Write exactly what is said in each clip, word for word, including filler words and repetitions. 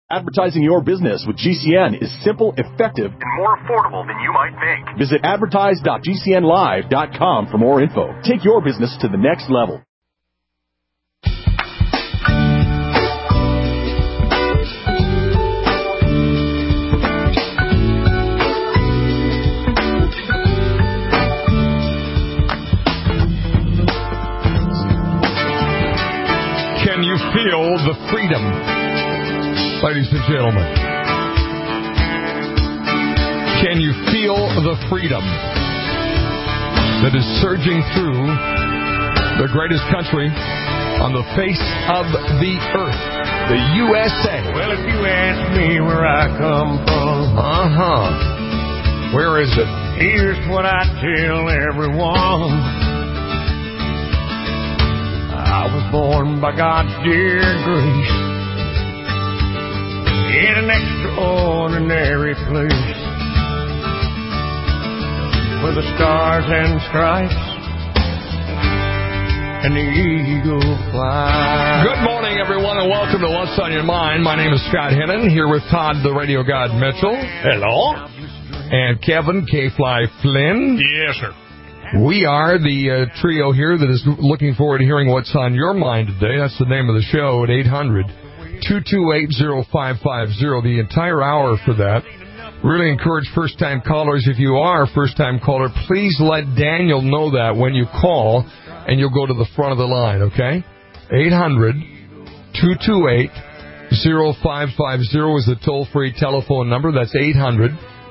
Advertising your business with G C N is simple, effective, and more affordable than you might think. Visit advertise dot g c n live dot com for more info. Take your business to the next level. Can you feel the freedom? Ladies and gentlemen, can you feel the freedom that is surging through the greatest country on the face of the earth, the U S A? Well, if you ask me where I come from, uh-huh. Where is it? Here's what I tell everyone. I was born by God's dear grace in an extraordinary place where the stars and stripes and the eagle fly. Good morning, everyone, and welcome to What's on Your Mind. My name is Scott Hennon, here with Todd, the Radio God Mitchell. Hello. And Kevin K-Fly Flynn. Yes, sir. We are the uh, trio here that is looking forward to hearing what's on your mind today. That's the name of the show at eight hundred, two two eight, oh five five oh. The entire hour for that. Really encourage first-time callers. If you are a first-time caller, please let Daniel know that when you call, and you'll go to the front of the line, okay? eight hundred, two two eight, oh five five oh is the toll-free telephone number. That's eight hundred,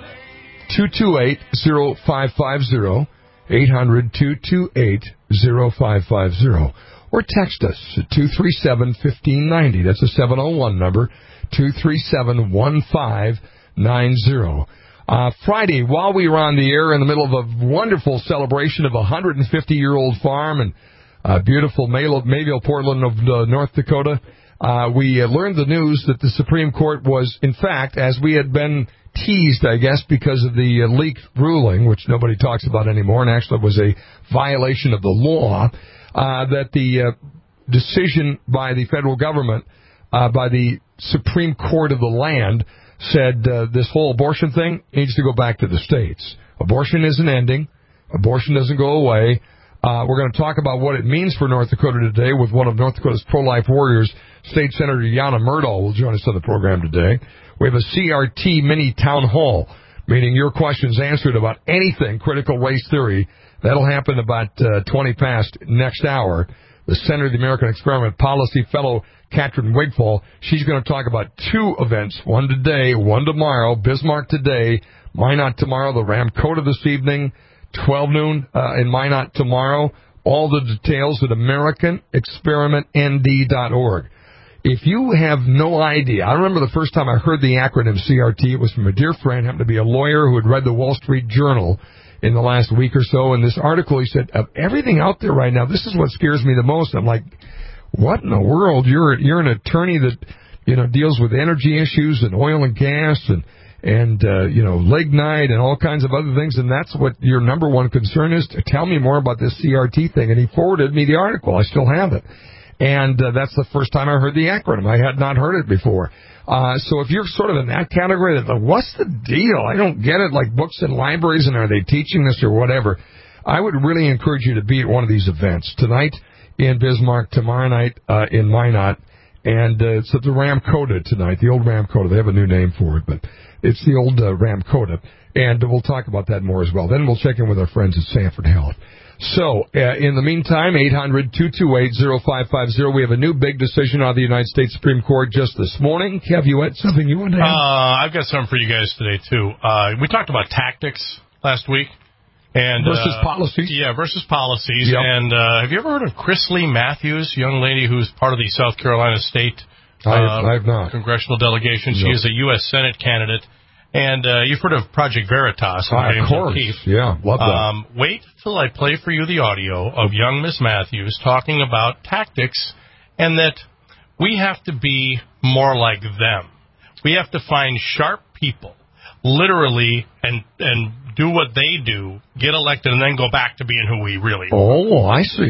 two two eight, oh five five oh. eight hundred, two two eight, oh five five oh. Or text us at two three seven, one five nine zero. That's a seven oh one number, two three seven, one five nine zero. Uh, Friday, while we were on the air in the middle of a wonderful celebration of a one hundred fifty-year-old farm and uh, beautiful Mayville, Portland of uh, North Dakota, uh, we uh, learned the news that the Supreme Court was, in fact, as we had been teased, I guess, because of the uh, leaked ruling, which nobody talks about anymore, and actually was a violation of the law, uh, that the uh, decision by the federal government, uh, by the Supreme Court of the land, said uh, this whole abortion thing needs to go back to the states. Abortion isn't ending. Abortion doesn't go away. Uh, we're going to talk about what it means for North Dakota today with one of North Dakota's pro-life warriors, State Senator Yana Myrdal will join us on the program today. We have a C R T mini town hall, meaning your questions answered about anything critical race theory. That'll happen about uh, twenty past next hour. The Center of the American Experiment Policy Fellow, Katrin Wigfall, she's going to talk about two events, one today, one tomorrow, Bismarck today, Minot tomorrow, the Ramkota this evening, twelve noon uh, in Minot tomorrow. All the details at American Experiment N D dot org. If you have no idea, I remember the first time I heard the acronym C R T, it was from a dear friend, happened to be a lawyer who had read the Wall Street Journal in the last week or so. In this article, he said, of everything out there right now, this is what scares me the most. I'm like, what in the world? You're you're an attorney that, you know, deals with energy issues and oil and gas and, and uh, you know, lignite and all kinds of other things, and that's what your number one concern is? Tell me more about this C R T thing. And he forwarded me the article. I still have it. And uh, that's the first time I heard the acronym. I had not heard it before. Uh, so if you're sort of in that category, that what's the deal? I don't get it, like books in libraries, and are they teaching this or whatever? I would really encourage you to be at one of these events. Tonight in Bismarck, tomorrow night uh, in Minot, and uh, it's at the Ramkota tonight, the old Ramkota. They have a new name for it, but it's the old uh, Ramkota. And we'll talk about that more as well. Then we'll check in with our friends at Sanford Health. So, uh, in the meantime, eight hundred, two two eight, oh five five oh. We have a new big decision on the United States Supreme Court just this morning. Kev, you had something you wanted to add? Uh, I've got something for you guys today, too. Uh, we talked about tactics last week. And, versus uh, policies? Yeah, versus policies. Yep. And uh, have you ever heard of Chrisley Matthews, young lady who's part of the South Carolina State uh, I, have, I have not. Congressional delegation? No. She is a U S Senate candidate. And uh, you've heard of Project Veritas. Ah, of course. O'Keefe. Yeah, love that. Um, wait till I play for you the audio of young Miss Matthews talking about tactics and that we have to be more like them. We have to find sharp people, literally, and and do what they do, get elected, and then go back to being who we really are. Oh, I see.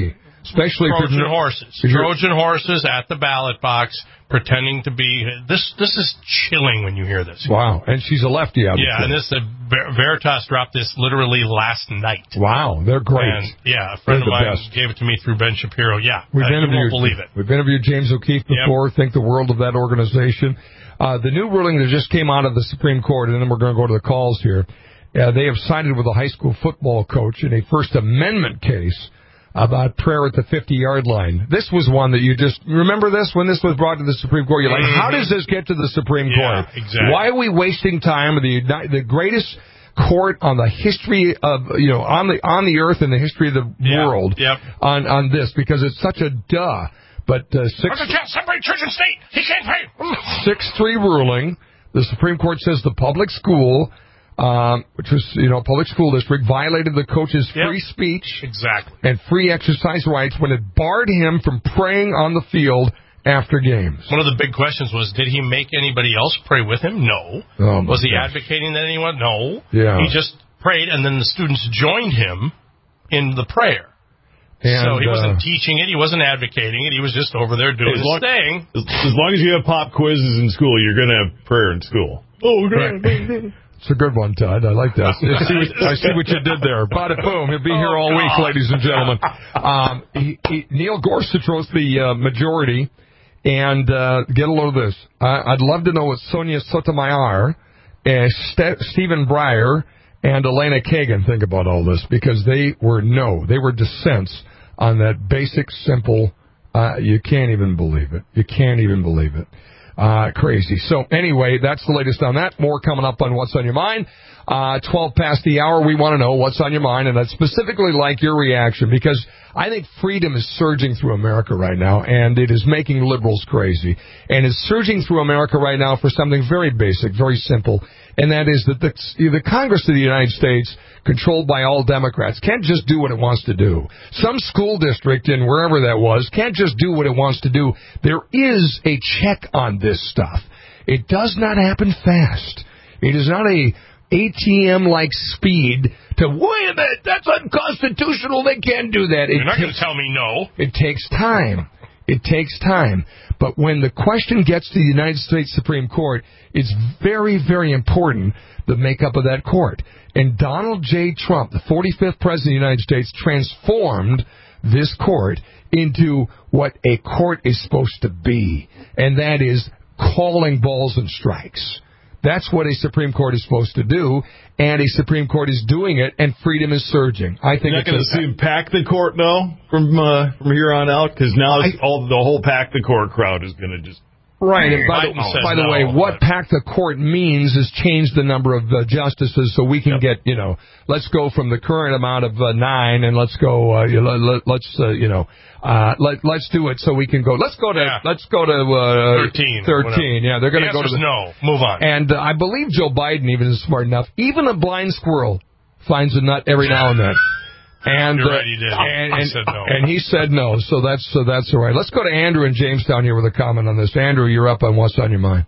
especially Trojan for horses. Trojan horses at the ballot box, pretending to be this. This is chilling when you hear this. Wow, and she's a lefty, obviously. Yeah, and this uh, Ver- Veritas dropped this literally last night. Wow, they're great. And, yeah, a friend They're of mine best. gave it to me through Ben Shapiro. Yeah, we've uh, you interviewed, won't believe it. We've interviewed James O'Keefe before. Yep. Think the world of that organization. Uh, the new ruling that just came out of the Supreme Court, and then we're going to go to the calls here. Uh, they have sided with a high school football coach in a First Amendment case about prayer at the fifty-yard line. This was one that you just remember this when this was brought to the Supreme Court. You're like, how does this get to the Supreme yeah, Court? Exactly. Why are we wasting time with the the greatest court on the history of you know on the on the earth and the history of the yeah, world yep. on on this because it's such a duh. But uh, six can't separate church and state. He can't pay. six three ruling. The Supreme Court says the public school. Um, which was, you know, public school district, violated the coach's yep. free speech exactly. and free exercise rights when it barred him from praying on the field after games. One of the big questions was, did he make anybody else pray with him? No. Oh was he gosh. advocating that anyone? No. Yeah. He just prayed, and then the students joined him in the prayer. And, so he wasn't uh, teaching it, he wasn't advocating it, he was just over there doing as his long, thing. As, as long as you have pop quizzes in school, you're going to have prayer in school. Oh, God. Right. It's a good one, Todd. I like that. I see what, I see what you did there. Bada boom. He'll be here oh, all God. week, ladies and gentlemen. Um, he, he, Neil Gorsuch wrote the uh, majority. And uh, get a load of this. I, I'd love to know what Sonia Sotomayor, uh, St- Stephen Breyer, and Elena Kagan think about all this. Because they were no. They were dissents on that basic, simple, uh, you can't even believe it. You can't even believe it. Uh, crazy. So anyway, that's the latest on that. More coming up on What's on Your Mind. Uh, twelve past the hour, we want to know what's on your mind, and I'd specifically like your reaction, because I think freedom is surging through America right now, and it is making liberals crazy. And it's surging through America right now for something very basic, very simple, and that is that the, the Congress of the United States, controlled by all Democrats, can't just do what it wants to do. Some school district in wherever that was can't just do what it wants to do. There is a check on this stuff. It does not happen fast. It is not a A T M-like speed to, wait a minute, that's unconstitutional, they can't do that. It You're not going takes, to tell me no. It takes time. It takes time. But when the question gets to the United States Supreme Court, it's very, very important the makeup of that court. And Donald J. Trump, the forty-fifth President of the United States, transformed this court into what a court is supposed to be, and that is calling balls and strikes. That's what a Supreme Court is supposed to do, and a Supreme Court is doing it, and freedom is surging. I think You're not going to see him pack the court, no, from uh, from here on out, because now I, all the whole pack the court crowd is going to just. Right, and by, the, by the no, way, what but... pack the court means is change the number of uh, justices so we can yep. get, you know, let's go from the current amount of uh, nine and let's go, uh, let, let's, uh, you know, uh, let, let's do it so we can go, let's go to, yeah. let's go to, uh, thirteen. thirteen, yeah, they're going to the go to the, no, move on. And uh, I believe Joe Biden even is smart enough, even a blind squirrel finds a nut every now and then. And, You're uh, right, he did. And, I and, said no. and he said no, so that's so that's all right. Let's go to Andrew in Jamestown here with a comment on this. Andrew, you're up on What's on Your Mind.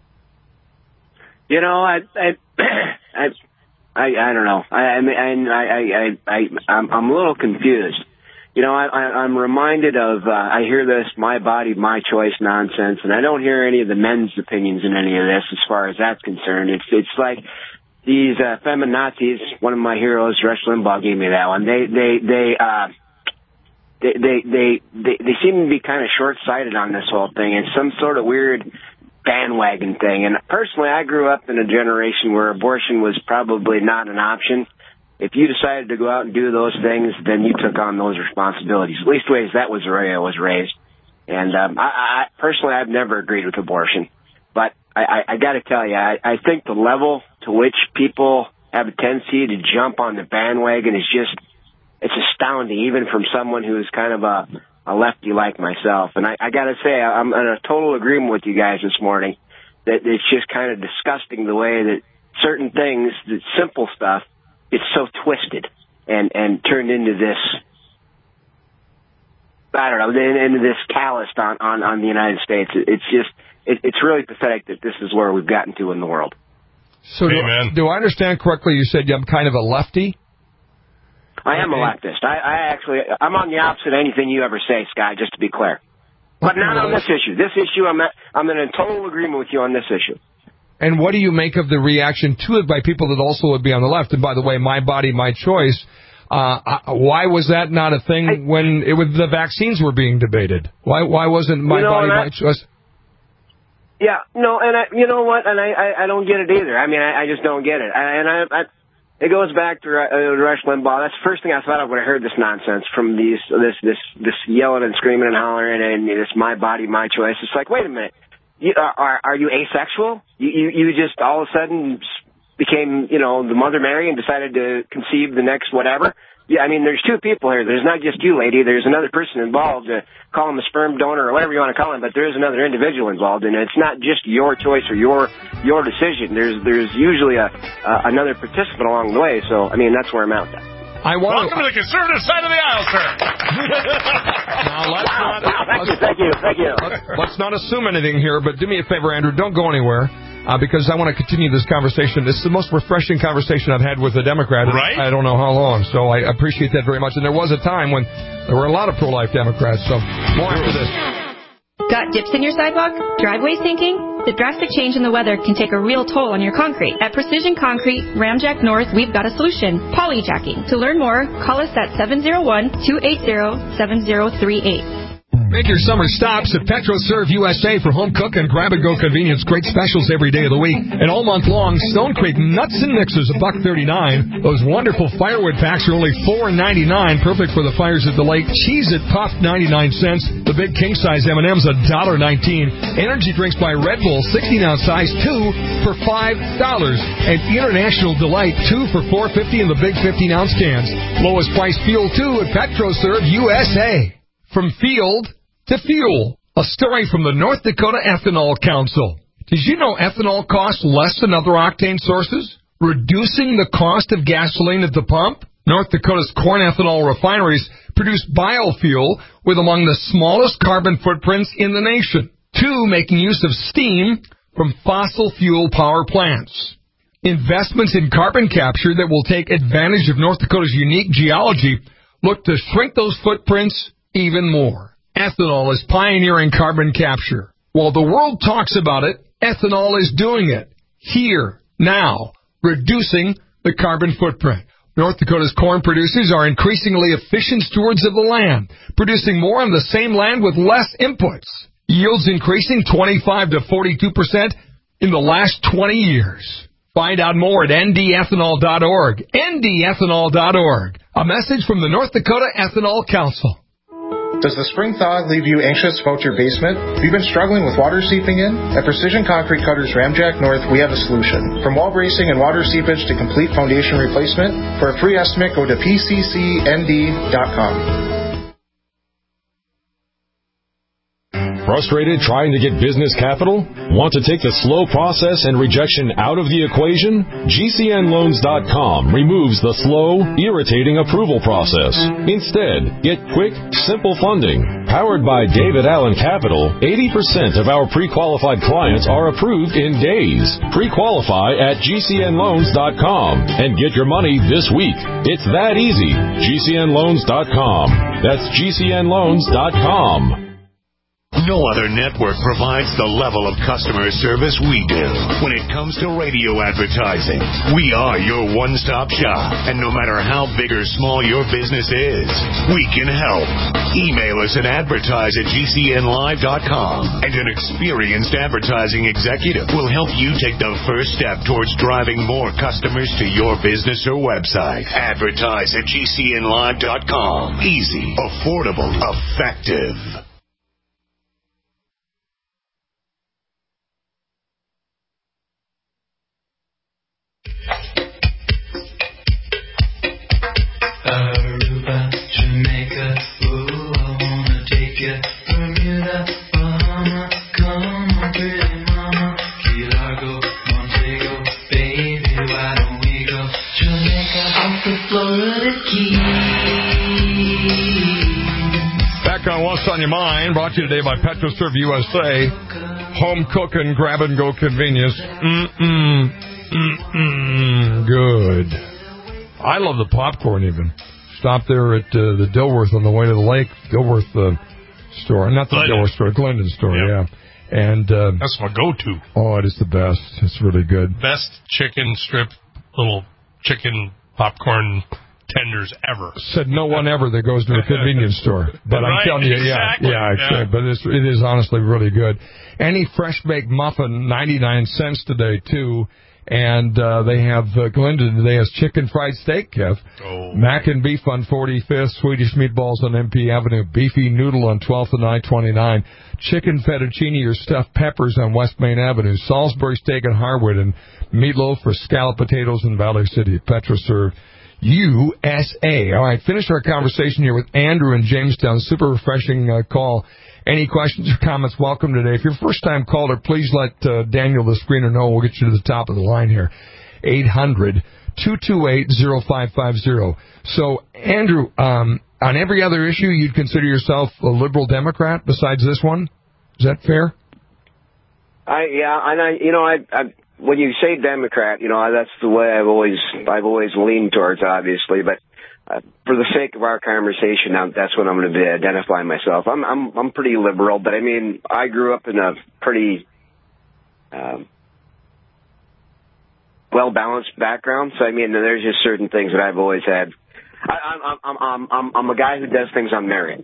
You know, I, I, I, I, I don't know. I, I mean, I, I, I, I, I'm, I'm a little confused. You know, I, I, I'm reminded of. Uh, I hear this "my body, my choice" nonsense, and I don't hear any of the men's opinions in any of this, as far as that's concerned. It's, it's like. These uh, feminazis, one of my heroes, Rush Limbaugh, gave me that one. They, they, they, uh, they, they, they, they, they seem to be kind of short-sighted on this whole thing. It's some sort of weird bandwagon thing. And personally, I grew up in a generation where abortion was probably not an option. If you decided to go out and do those things, then you took on those responsibilities. At least ways that was the way I was raised. And um, I, I personally, I've never agreed with abortion. But I, I, I got to tell you, I, I think the level to which people have a tendency to jump on the bandwagon is just, it's astounding, even from someone who is kind of a, a lefty like myself. And I, I got to say, I'm in a total agreement with you guys this morning that it's just kind of disgusting the way that certain things, the simple stuff, it's so twisted and, and turned into this, I don't know, into this calloused on, on, on the United States. It's just, it, it's really pathetic that this is where we've gotten to in the world. So do, do I understand correctly? You said I'm kind of a lefty? I am a leftist. I, I actually, I'm on the opposite of anything you ever say, Scott, just to be clear. But not on this issue. This issue, I'm at, I'm in a total agreement with you on this issue. And what do you make of the reaction to it by people that also would be on the left? And by the way, my body, my choice. Uh, why was that not a thing I, when it was, the vaccines were being debated? Why why wasn't my you know, body, I, my choice? Yeah, no, and I, you know what? And I, I, I don't get it either. I mean, I, I just don't get it. I, and I, I, it goes back to uh, Rush Limbaugh. That's the first thing I thought of when I heard this nonsense from these, this, this, this yelling and screaming and hollering and this my body, my choice. It's like, wait a minute, you, are are you asexual? You, you, you just all of a sudden became, you know, the Mother Mary and decided to conceive the next whatever. Yeah, I mean, there's two people here. There's not just you, lady. There's another person involved. Uh, call him a sperm donor or whatever you want to call him, but there is another individual involved, and it's not just your choice or your your decision. There's there's usually a uh, another participant along the way. So, I mean, that's where I'm at with that. I want Welcome to, to the conservative side of the aisle, sir. Now, let's wow, not, wow, thank you, thank you, thank you. Let's, let's not assume anything here, but do me a favor, Andrew. Don't go anywhere. Uh, because I want to continue this conversation. This is the most refreshing conversation I've had with a Democrat in right? I don't know how long. So I appreciate that very much. And there was a time when there were a lot of pro-life Democrats. So more after this. Got dips in your sidewalk? Driveway sinking? The drastic change in the weather can take a real toll on your concrete. At Precision Concrete, Ramjack North, we've got a solution. Polyjacking. To learn more, call us at seven oh one, two eight zero, seven zero three eight. Make your summer stops at PetroServe U S A for home cook and grab-and-go convenience. Great specials every day of the week. And all month long, Stone Creek Nuts and Mixers, a buck thirty-nine. Those wonderful firewood packs are only four ninety-nine, perfect for the fires at the lake. Cheez-It Puff, ninety-nine cents. The big king-size M and M's, one dollar nineteen. Energy drinks by Red Bull, sixteen ounce size, two for five dollars. And International Delight, two for four fifty in the big fifteen ounce cans. Lowest price fuel, too, at PetroServe U S A. From field to fuel. A story from the North Dakota Ethanol Council. Did you know ethanol costs less than other octane sources? Reducing the cost of gasoline at the pump? North Dakota's corn ethanol refineries produce biofuel with among the smallest carbon footprints in the nation. Two, making use of steam from fossil fuel power plants. Investments in carbon capture that will take advantage of North Dakota's unique geology look to shrink those footprints even more. Ethanol is pioneering carbon capture. While the world talks about it, ethanol is doing it. Here, now, reducing the carbon footprint. North Dakota's corn producers are increasingly efficient stewards of the land, producing more on the same land with less inputs. Yields increasing twenty-five to forty-two percent in the last twenty years. Find out more at N D ethanol dot org. N D ethanol dot org. A message from the North Dakota Ethanol Council. Does the spring thaw leave you anxious about your basement? Have you been struggling with water seeping in? At Precision Concrete Cutters Ramjack North, we have a solution. From wall bracing and water seepage to complete foundation replacement, for a free estimate, go to P C C N D dot com. Frustrated trying to get business capital? Want to take the slow process and rejection out of the equation? G C N loans dot com removes the slow, irritating approval process. Instead, get quick, simple funding. Powered by David Allen Capital, eighty percent of our pre-qualified clients are approved in days. Pre-qualify at G C N loans dot com and get your money this week. It's that easy. G C N loans dot com. That's G C N loans dot com. No other network provides the level of customer service we do. When it comes to radio advertising, we are your one-stop shop. And no matter how big or small your business is, we can help. Email us at advertise at G C N live dot com, and an experienced advertising executive will help you take the first step towards driving more customers to your business or website. Advertise at G C N live dot com. Easy, affordable, effective. Aruba, Jamaica, ooh, I wanna take you. Bermuda, Bahama, come on, pretty mama. Key Largo, Montego, baby, why don't we go? Jamaica, off the Florida Keys. Back on What's on Your Mind, brought to you today by PetroServe U S A. Home cook and grab-and-go convenience. Mm-mm, mm-mm, good. I love the popcorn even. Stop there at uh, the Dilworth on the way to the lake. Dilworth uh, store. Not the Glendon. Dilworth store, Glendon store, Yep. yeah. And uh, That's my go-to. oh, it is the best. It's really good. Best chicken strip, little chicken popcorn tenders ever. Said no one ever that goes to a convenience store. But I'm Right, telling you, exactly, yeah, yeah, yeah. It's, but it's, it is honestly really good. Any fresh baked muffin, ninety-nine cents today, too. And uh, they have, uh, Glendon today has chicken fried steak, Kev. Oh. Mac and beef on forty-fifth, Swedish meatballs on M P Avenue, beefy noodle on twelfth and I twenty-nine, chicken fettuccine or stuffed peppers on West Main Avenue, Salisbury steak in Harwood, and meatloaf for scalloped potatoes in Valley City, PetroServe U S A. All right, finish our conversation here with Andrew in Jamestown. Super refreshing uh, call. Any questions or comments, welcome today. If you're a first-time caller, please let uh, Daniel, the screener, know. We'll get you to the top of the line here. eight hundred, two two eight, oh five five oh. So, Andrew, um, on every other issue, you'd consider yourself a liberal Democrat besides this one? Is that fair? I yeah, and I you know I, I when you say Democrat, you know that's the way I've always I've always leaned towards, obviously, but. Uh, for the sake of our conversation, now that's what I'm going to be identifying myself. I'm I'm I'm pretty liberal, but I mean I grew up in a pretty um, well balanced background. So I mean there's just certain things that I've always had. I, I'm I'm I'm I'm I'm a guy who does things on merit.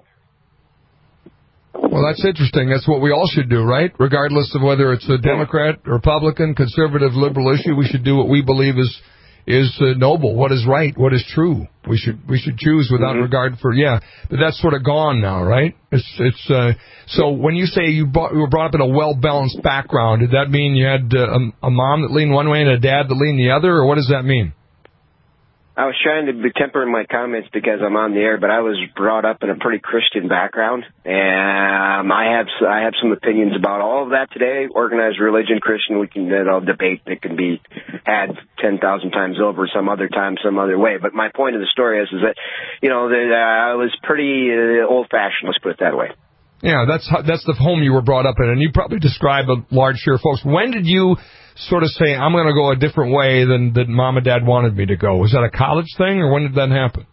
Well, that's interesting. That's what we all should do, right? Regardless of whether it's a Democrat, Republican, conservative, liberal issue, we should do what we believe is. is uh, noble, what is right, what is true. We should we should choose without mm-hmm. regard for, yeah. But that's sort of gone now, right? It's it's uh, so when you say you, brought, you were brought up in a well-balanced background, did that mean you had uh, a, a mom that leaned one way and a dad that leaned the other, or what does that mean? I was trying to be tempering my comments because I'm on the air, but I was brought up in a pretty Christian background, and I have I have some opinions about all of that today. Organized religion, Christian, we can you know, debate. It can be had ten thousand times over, some other time, some other way. But my point of the story is, is that you know that uh, I was pretty uh, old-fashioned. Let's put it that way. Yeah, that's how, that's the home you were brought up in, and you probably describe a large share of folks. When did you sort of say, I'm going to go a different way than, than mom and dad wanted me to go? Was that a college thing, or when did that happen?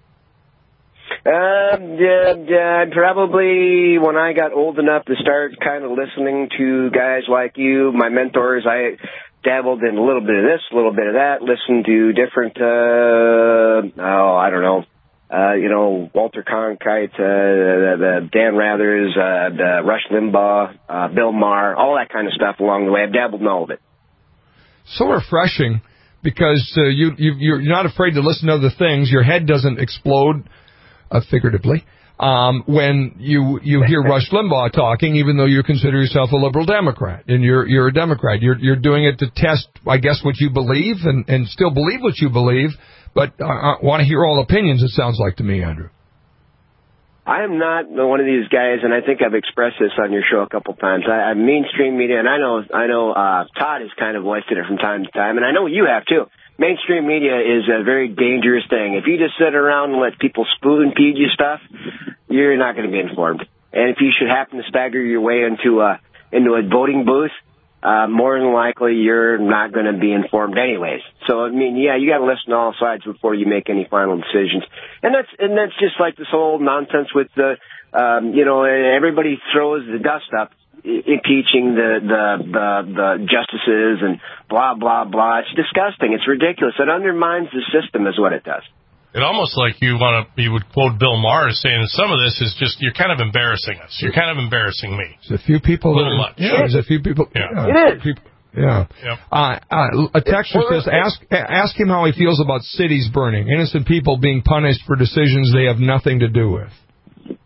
Um, yeah, yeah, probably when I got old enough to start kind of listening to guys like you, my mentors. I dabbled in a little bit of this, a little bit of that, listened to different, uh, oh, I don't know, uh, you know, Walter Cronkite, uh, the, the Dan Rathers, uh, the Rush Limbaugh, uh, Bill Maher, all that kind of stuff along the way. I've dabbled in all of it. So refreshing, because uh, you, you, you're not afraid to listen to other things. Your head doesn't explode, uh, figuratively, um, when you you hear Rush Limbaugh talking, even though you consider yourself a liberal Democrat, and you're you're a Democrat. You're you're doing it to test, I guess, what you believe, and, and still believe what you believe, but I, I want to hear all opinions, it sounds like to me, Andrew. I am not one of these guys, and I think I've expressed this on your show a couple times. I, I'm mainstream media, and I know I know uh, Todd has kind of voiced it from time to time, and I know you have too. Mainstream media is a very dangerous thing. If you just sit around and let people spoon feed you stuff, you're not going to be informed. And if you should happen to stagger your way into a into a voting booth, uh, more than likely you're not going to be informed anyways. So I mean, yeah, you got to listen to all sides before you make any final decisions. And that's and that's just like this whole nonsense with the, um, you know, everybody throws the dust up, impeaching the, the the the justices and blah blah blah. It's disgusting. It's ridiculous. It undermines the system, is what it does. It almost like you want to, you would quote Bill Maher as saying some of this is just, you're kind of embarrassing us. You're kind of embarrassing me. There's a few people. A little that, much. Yeah, there's a few people. Yeah. Yeah, it is. People, yeah. Yep. Uh, uh, a texter says, ask ask him how he feels about cities burning, innocent people being punished for decisions they have nothing to do with.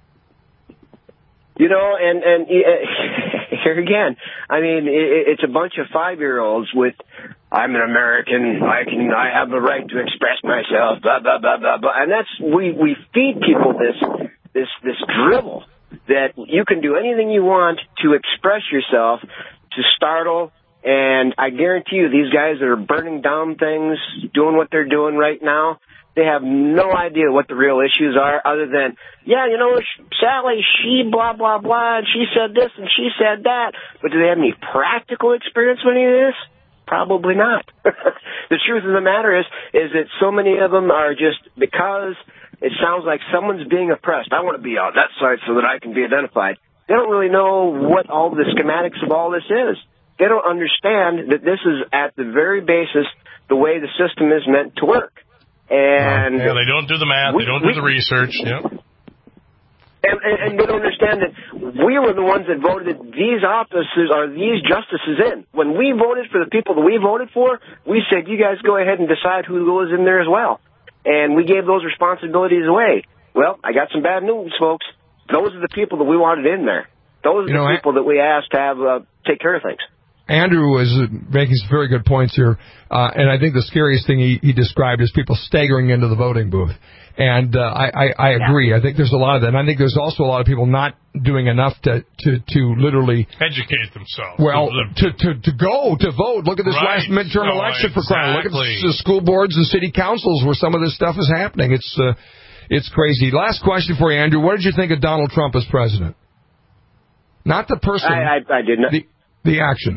You know, and and uh, here again, I mean, it, it's a bunch of five-year-olds with, I'm an American, I can, I have the right to express myself, blah blah blah blah blah, and that's we we feed people this this this drivel that you can do anything you want to express yourself, to startle. And I guarantee you, these guys that are burning down things, doing what they're doing right now, they have no idea what the real issues are, other than, yeah, you know, Sally, she blah, blah, blah, and she said this and she said that. But do they have any practical experience with any of this? Probably not. the truth of the matter is, is that so many of them are just because it sounds like someone's being oppressed. I want to be on that side so that I can be identified. They don't really know what all the schematics of all this is. They don't understand that this is at the very basis the way the system is meant to work. And yeah, they don't do the math. We, they don't do we, the research. Yep. And, and, and they don't understand that we were the ones that voted these offices or these justices in. When we voted for the people that we voted for, we said, you guys go ahead and decide who goes in there as well. And we gave those responsibilities away. Well, I got some bad news, folks. Those are the people that we wanted in there. Those are you the know, people that we asked to have uh, take care of things. Andrew was making some very good points here, uh, and I think the scariest thing he, he described is people staggering into the voting booth. And uh, I, I, I agree. Yeah. I think there's a lot of that. And I think there's also a lot of people not doing enough to, to, to literally educate themselves. Well, to, to, to go to vote. Look at this right. last midterm no, election exactly. for crying. Look at the school boards and city councils where some of this stuff is happening. It's uh, it's crazy. Last question for you, Andrew. What did you think of Donald Trump as president? Not the person. I, I, I did not. The, the actions.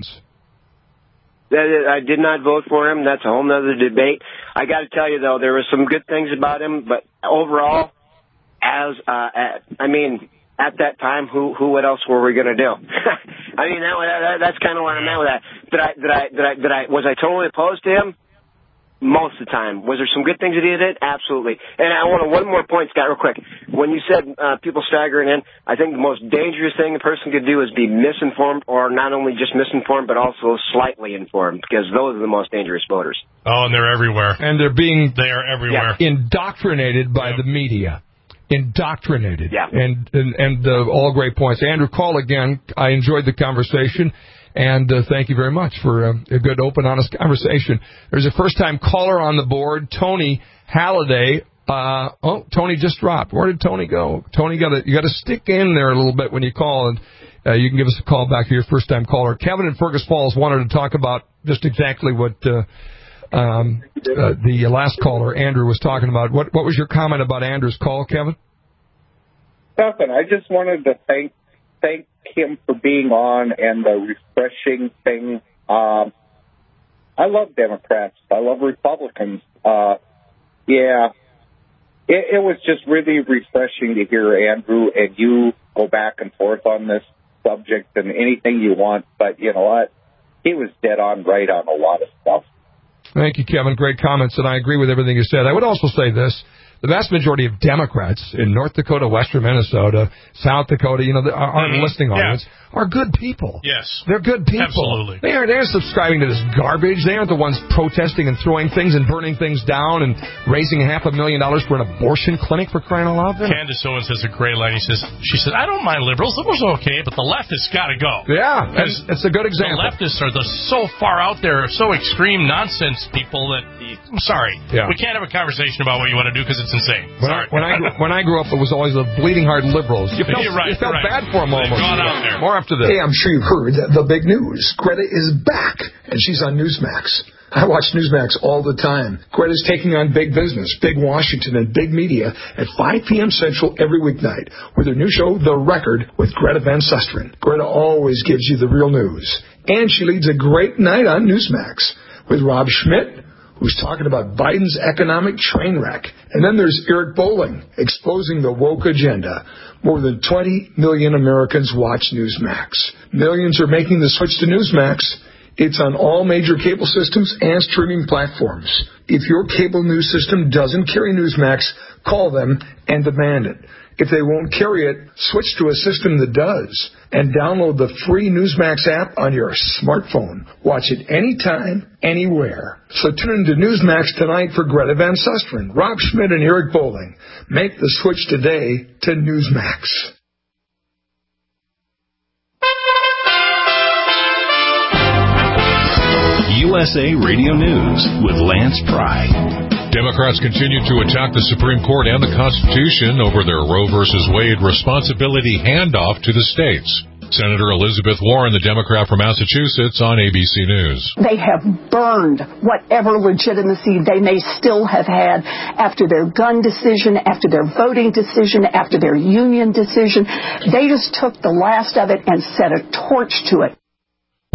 I did not vote for him. That's a whole other debate. I got to tell you, though, there were some good things about him, but overall, as uh, at, I mean, at that time, who who what else were we going to do? I mean, that, that that's kind of where I'm at with that. Did I did I did I did I was I totally opposed to him? Most of the time. Was there some good things that he did? Absolutely. And I want to, one more point, Scott, real quick. When you said uh, people staggering in, I think the most dangerous thing a person could do is be misinformed, or not only just misinformed, but also slightly informed, because those are the most dangerous voters. Oh, and they're everywhere. And they're being they are everywhere. Yeah, indoctrinated by yep. the media. Indoctrinated. Yeah. And, and, and uh, all great points. Andrew, call again. I enjoyed the conversation. And uh, thank you very much for uh, a good, open, honest conversation. There's a first-time caller on the board, Tony Halliday. Uh, oh, Tony just dropped. Where did Tony go? Tony, got you got to stick in there a little bit when you call, and uh, you can give us a call back to your first-time caller. Kevin in Fergus Falls wanted to talk about just exactly what uh, um, uh, the last caller, Andrew, was talking about. What, what was your comment about Andrew's call, Kevin? Nothing. I just wanted to thank thank him for being on and the refreshing thing. Um, I love Democrats. I love Republicans. Uh, yeah, it, it was just really refreshing to hear Andrew and you go back and forth on this subject and anything you want. But you know what? He was dead on right on a lot of stuff. Thank you, Kevin. Great comments, and I agree with everything you said. I would also say this. The vast majority of Democrats in North Dakota, Western Minnesota, South Dakota, you know, our, our mm-hmm. listening audience, yeah. are good people. Yes. They're good people. Absolutely. They aren't, they're subscribing to this garbage. They aren't the ones protesting and throwing things and burning things down and raising half a million dollars for an abortion clinic, for crying out loud. Candace Owens has a great line. He says, she says, I don't mind liberals. Liberals are okay, but the leftists got to go. Yeah, that's, that's a good example. The leftists are the so far out there, so extreme nonsense people that, I'm sorry, yeah. we can't have a conversation about what you want to do because it's insane. When sorry. I, when, I, when I grew up, it was always the bleeding heart liberals. You felt, right, you felt right. bad for them almost. Gone out there. More after this. Hey, I'm sure you've heard the big news. Greta is back, and she's on Newsmax. I watch Newsmax all the time. Greta's taking on big business, big Washington, and big media at five p.m. Central every weeknight with her new show, The Record, with Greta Van Susteren. Greta always gives you the real news. And she leads a great night on Newsmax with Rob Schmidt, who's talking about Biden's economic train wreck. And then there's Eric Bolling, exposing the woke agenda. More than twenty million Americans watch Newsmax. Millions are making the switch to Newsmax. It's on all major cable systems and streaming platforms. If your cable news system doesn't carry Newsmax, call them and demand it. If they won't carry it, switch to a system that does and download the free Newsmax app on your smartphone. Watch it anytime, anywhere. So tune into Newsmax tonight for Greta Van Susteren, Rob Schmidt, and Eric Bolling. Make the switch today to Newsmax. U S A Radio News with Lance Pry. Democrats continue to attack the Supreme Court and the Constitution over their Roe versus Wade responsibility handoff to the states. Senator Elizabeth Warren, the Democrat from Massachusetts, on A B C News. They have burned whatever legitimacy they may still have had after their gun decision, after their voting decision, after their union decision. They just took the last of it and set a torch to it.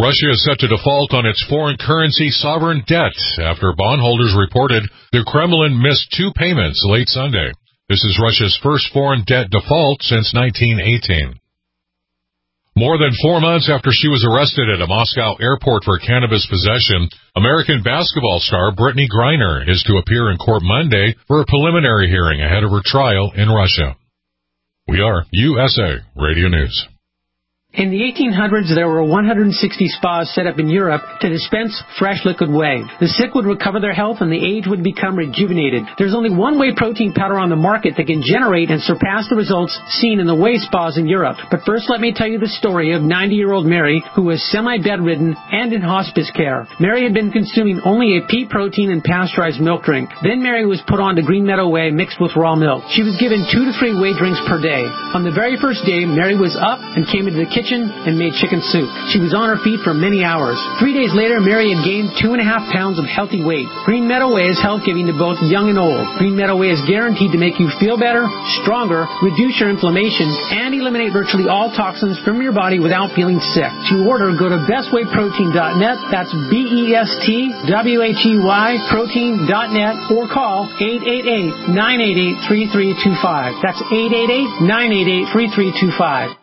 Russia is set to default on its foreign currency sovereign debt after bondholders reported the Kremlin missed two payments late Sunday. This is Russia's first foreign debt default since nineteen eighteen. More than four months after she was arrested at a Moscow airport for cannabis possession, American basketball star Brittany Griner is to appear in court Monday for a preliminary hearing ahead of her trial in Russia. We are U S A Radio News. In the eighteen hundreds, there were one hundred sixty spas set up in Europe to dispense fresh liquid whey. The sick would recover their health and the aged would become rejuvenated. There's only one whey protein powder on the market that can generate and surpass the results seen in the whey spas in Europe. But first, let me tell you the story of ninety-year-old Mary, who was semi-bedridden and in hospice care. Mary had been consuming only a pea protein and pasteurized milk drink. Then Mary was put on to Green Meadow Whey mixed with raw milk. She was given two to three whey drinks per day. On the very first day, Mary was up and came into the kitchen and made chicken soup. She was on her feet for many hours. Three days later, Mary had gained two and a half pounds of healthy weight. Green Meadow Whey is health-giving to both young and old. Green Meadow Whey is guaranteed to make you feel better, stronger, reduce your inflammation, and eliminate virtually all toxins from your body without feeling sick. To order, go to best way protein dot net. That's B E S T W H E Y protein dot net or call eight eight eight, nine eight eight, three three two five. That's eight eight eight, nine eight eight, three three two five.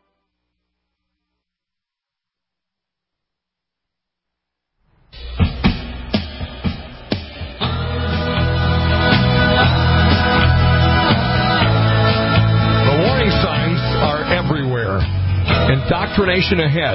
Indoctrination ahead.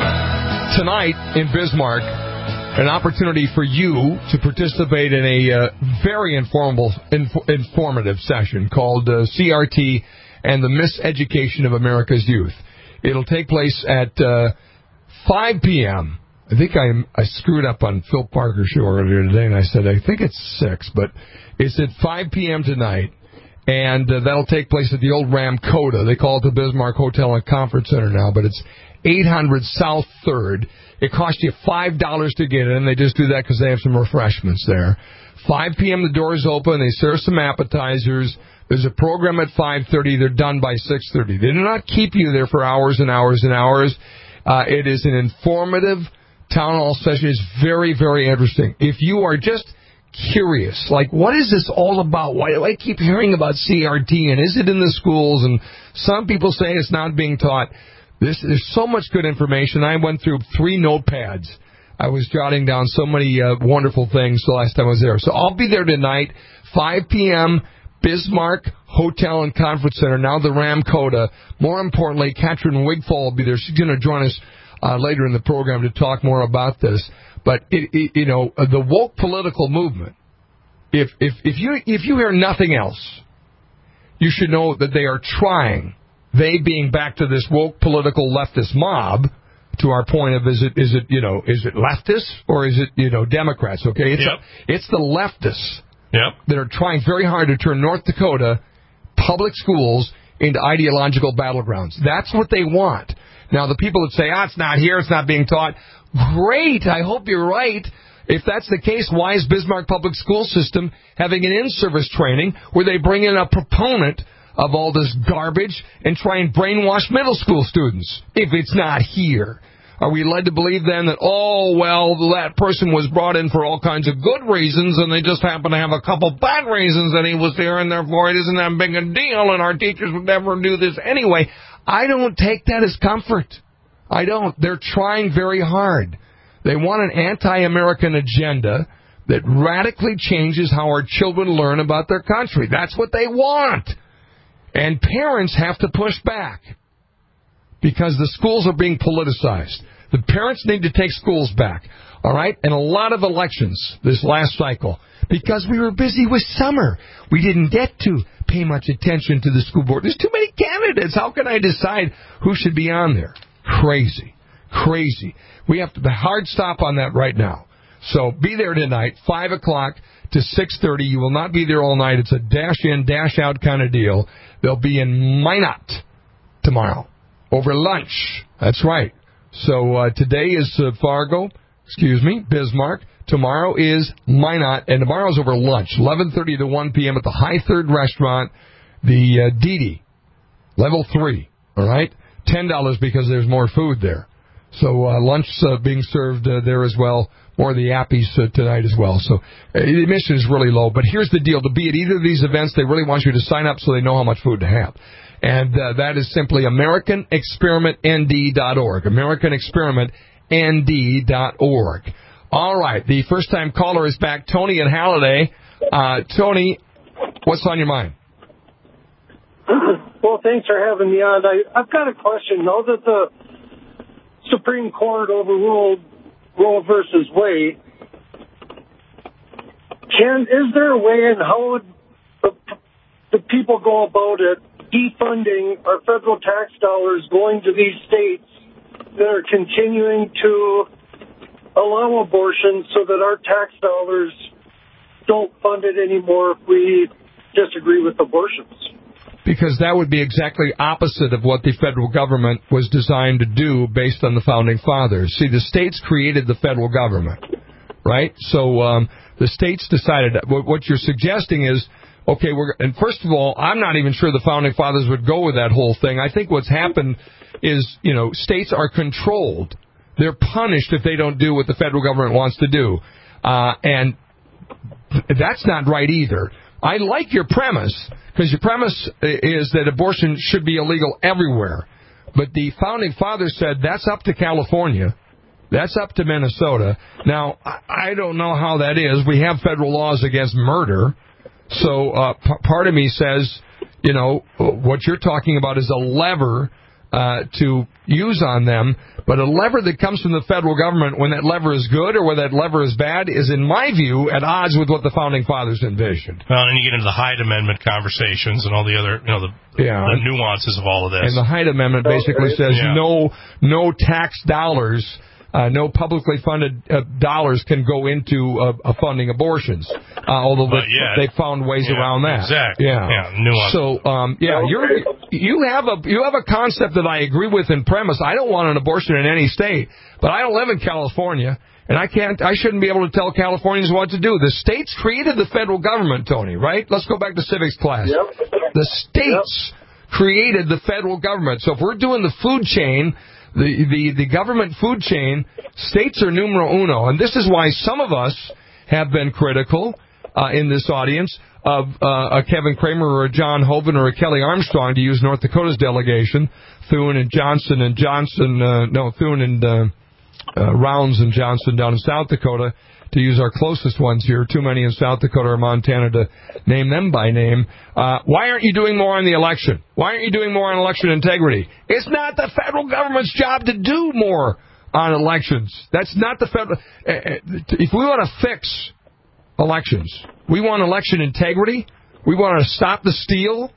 Tonight in Bismarck, an opportunity for you to participate in a uh, very informative, inf- informative session called uh, C R T and the Miseducation of America's Youth. It'll take place at uh, five p.m. I think I, I screwed up on Phil Parker's show earlier today, and I said I think it's six, but it's at five p.m. tonight. And uh, that'll take place at the old Ram Coda. They call it the Bismarck Hotel and Conference Center now, but it's eight hundred South third. It costs you five dollars to get in. They just do that because they have some refreshments there. five p.m. the doors open. They serve some appetizers. There's a program at five thirty. They're done by six thirty. They do not keep you there for hours and hours and hours. Uh, it is an informative town hall session. It's very, very interesting. If you are just curious, like, what is this all about? Why do I keep hearing about C R T, and is it in the schools? And some people say it's not being taught. This, there's so much good information. I went through three notepads. I was jotting down so many uh, wonderful things the last time I was there. So I'll be there tonight, five p.m., Bismarck Hotel and Conference Center, now the Ram Coda. More importantly, Katrin Wigfall will be there. She's going to join us uh, later in the program to talk more about this. But, it, it, you know, the woke political movement, if, if, if, you, if you hear nothing else, you should know that they are trying, they being back to this woke political leftist mob, to our point of is it, is it you know, is it leftists or is it, you know, Democrats, okay? It's, yep. a, it's the leftists yep. that are trying very hard to turn North Dakota public schools into ideological battlegrounds. That's what they want. Now, the people that say, ah, it's not here, it's not being taught, great, I hope you're right. If that's the case, why is Bismarck Public School System having an in-service training where they bring in a proponent of all this garbage and try and brainwash middle school students if it's not here? Are we led to believe then that, oh, well, that person was brought in for all kinds of good reasons and they just happen to have a couple bad reasons that he was there and therefore it isn't that big a deal and our teachers would never do this anyway? I don't take that as comfort. I don't. They're trying very hard. They want an anti-American agenda that radically changes how our children learn about their country. That's what they want. And parents have to push back because the schools are being politicized. The parents need to take schools back, all right? And a lot of elections this last cycle, because we were busy with summer. We didn't get to pay much attention to the school board. There's too many candidates. How can I decide who should be on there? Crazy. Crazy. We have to be hard stop on that right now. So be there tonight, five o'clock to six thirty. You will not be there all night. It's a dash-in, dash-out kind of deal. They'll be in Minot tomorrow over lunch. That's right. So uh, today is uh, Fargo, excuse me, Bismarck. Tomorrow is Minot, and tomorrow's over lunch, eleven thirty to one p.m. at the High Third Restaurant, the uh, Didi, level three, all right? ten dollars because there's more food there. So uh, lunch uh, being served uh, there as well. More of the Appies uh, tonight as well. So uh, the admission is really low. But here's the deal. To be at either of these events, they really want you to sign up so they know how much food to have. And uh, that is simply American Experiment N D dot org. American Experiment N D dot org. All right. The first-time caller is back, Tony in Halliday. Uh, Tony, what's on your mind? Well, thanks for having me on. I, I've got a question. Now that the Supreme Court overruled Roe versus Wade, can is there a way in how would the, the people go about it defunding our federal tax dollars going to these states that are continuing to allow abortion so that our tax dollars don't fund it anymore if we disagree with abortions? Because that would be exactly opposite of what the federal government was designed to do based on the Founding Fathers. See, the states created the federal government, right? So um, the states decided that. What you're suggesting is, okay, we're, and first of all, I'm not even sure the Founding Fathers would go with that whole thing. I think what's happened is, you know, states are controlled. They're punished if they don't do what the federal government wants to do. Uh, and that's not right either. I like your premise, because your premise is that abortion should be illegal everywhere. But the Founding Fathers said that's up to California. That's up to Minnesota. Now, I don't know how that is. We have federal laws against murder. So uh, p- part of me says, you know, what you're talking about is a lever uh, to use on them. But a lever that comes from the federal government, when that lever is good or when that lever is bad, is, in my view, at odds with what the Founding Fathers envisioned. Well, and you get into the Hyde Amendment conversations and all the other, you know, the, yeah. the nuances of all of this. And the Hyde Amendment basically says yeah. no, no tax dollars, uh, no publicly funded uh, dollars can go into uh, uh, funding abortions. Uh, although they, yeah, they found ways yeah, around that. Exactly. Yeah. yeah nuance. So, um, yeah, you're, you have a you have a concept that I agree with in premise. I don't want an abortion in any state, but I don't live in California, and I can't. I shouldn't be able to tell Californians what to do. The states created the federal government, Tony. Right? Let's go back to civics class. Yep. The states yep. created the federal government. So if we're doing the food chain, the, the, the government food chain, states are numero uno. And this is why some of us have been critical uh, in this audience of uh, a Kevin Kramer or a John Hoeven or a Kelly Armstrong, to use North Dakota's delegation, Thune and Johnson and Johnson, uh, no, Thune and uh, uh, Rounds and Johnson down in South Dakota, to use our closest ones here. Too many in South Dakota or Montana to name them by name. Uh, why aren't you doing more on the election? Why aren't you doing more on election integrity? It's not the federal government's job to do more on elections. That's not the federal... Uh, if we want to fix elections, we want election integrity, we want to stop the steal,